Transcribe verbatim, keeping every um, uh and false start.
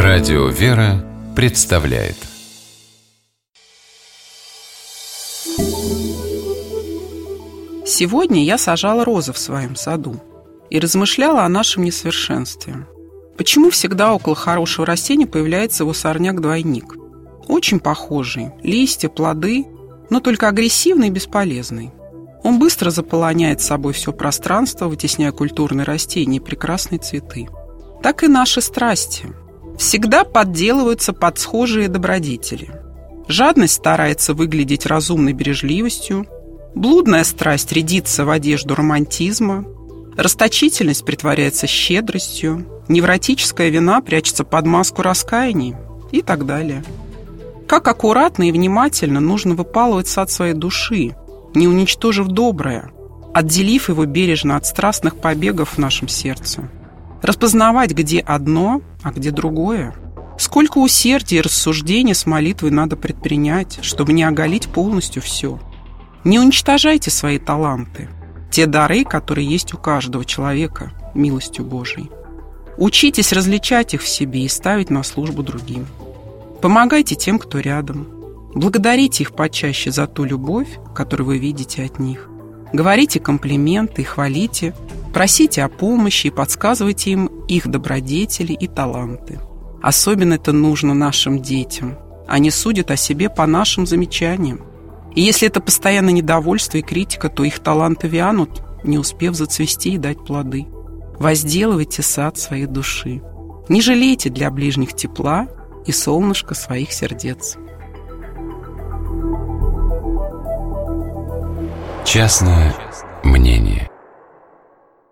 Радио «Вера» представляет. Сегодня я сажала розы в своем саду и размышляла о нашем несовершенстве. Почему всегда около хорошего растения появляется его сорняк-двойник? Очень похожий, листья, плоды, но только агрессивный и бесполезный. Он быстро заполоняет собой все пространство, вытесняя культурные растения и прекрасные цветы. Так и наши страсти всегда подделываются под схожие добродетели. Жадность старается выглядеть разумной бережливостью, блудная страсть рядится в одежду романтизма, расточительность притворяется щедростью, невротическая вина прячется под маску раскаяния и так далее. Как аккуратно и внимательно нужно выпалывать сад своей души, не уничтожив доброе, отделив его бережно от страстных побегов в нашем сердце. Распознавать, где одно, а где другое. Сколько усердия и рассуждений с молитвой надо предпринять, чтобы не оголить полностью все. Не уничтожайте свои таланты, те дары, которые есть у каждого человека, милостью Божией. Учитесь различать их в себе и ставить на службу другим. Помогайте тем, кто рядом. Благодарите их почаще за ту любовь, которую вы видите от них. Говорите комплименты и хвалите, просите о помощи и подсказывайте им их добродетели и таланты. Особенно это нужно нашим детям. Они судят о себе по нашим замечаниям. И если это постоянное недовольство и критика, то их таланты вянут, не успев зацвести и дать плоды. Возделывайте сад своей души. Не жалейте для ближних тепла и солнышка своих сердец. Частное мнение.